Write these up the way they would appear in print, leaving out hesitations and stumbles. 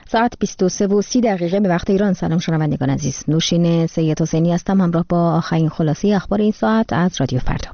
ساعت 23:30 به وقت ایران. سلام شنوندگان عزیز، نوشین سید حسینی هستم همراه با آخرین خلاصه اخبار این ساعت از رادیو فردا.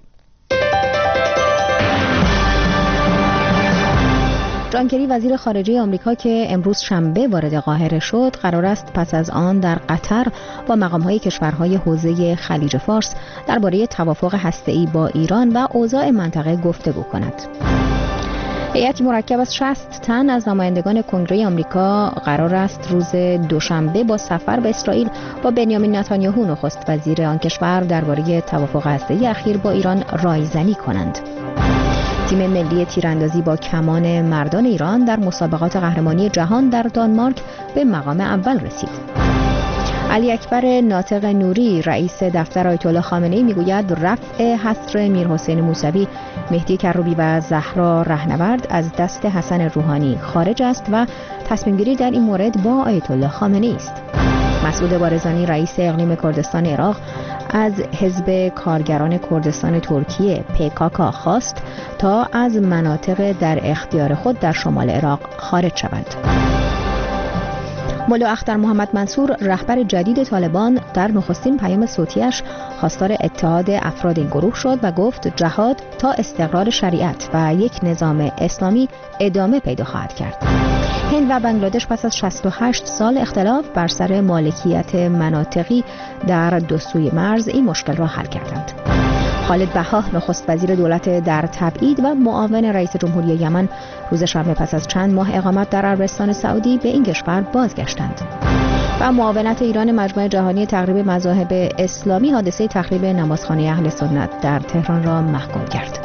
جان کری وزیر خارجه آمریکا که امروز شنبه وارد قاهره شد، قرار است پس از آن در قطر با مقام‌های کشورهای حوزه خلیج فارس درباره توافق هسته‌ای با ایران و اوضاع منطقه گفتگو کند. هیئتی مرکب از 60 تن از نمایندگان کنگره آمریکا قرار است روز دوشنبه با سفر به اسرائیل با بنیامین نتانیاهو نخست وزیر آن کشور درباره توافق هسته‌ای اخیر با ایران رایزنی کنند. تیم ملی تیراندازی با کمان مردان ایران در مسابقات قهرمانی جهان در دانمارک به مقام اول رسید. علی اکبر ناطق نوری رئیس دفتر آیت الله خامنه‌ای میگوید رفع حصر میرحسین موسوی، مهدی کروبی و زهرا رهنورد از دست حسن روحانی خارج است و تصمیم گیری در این مورد با آیت الله خامنه‌ای است. مسعود بارزانی رئیس اقلیم کردستان عراق از حزب کارگران کردستان ترکیه PKK خواست تا از مناطق در اختیار خود در شمال عراق خارج شوند. ملا اختر محمد منصور رهبر جدید طالبان در نخستین پیام صوتیش خواستار اتحاد افراد این گروه شد و گفت جهاد تا استقرار شریعت و یک نظام اسلامی ادامه پیدا خواهد کرد. هند و بنگلادش پس از 68 سال اختلاف بر سر مالکیت مناطقی در دو سوی مرز این مشکل را حل کردند. خالد بها نخست وزیر دولت در تبعید و معاون رئیس جمهوری یمن روز شنبه پس از چند ماه اقامت در عربستان سعودی به این کشور بازگشتند. و معاونت ایران مجمع جهانی تقریب مذاهب اسلامی حادثه تخریب نمازخانه اهل سنت در تهران را محکوم کرد.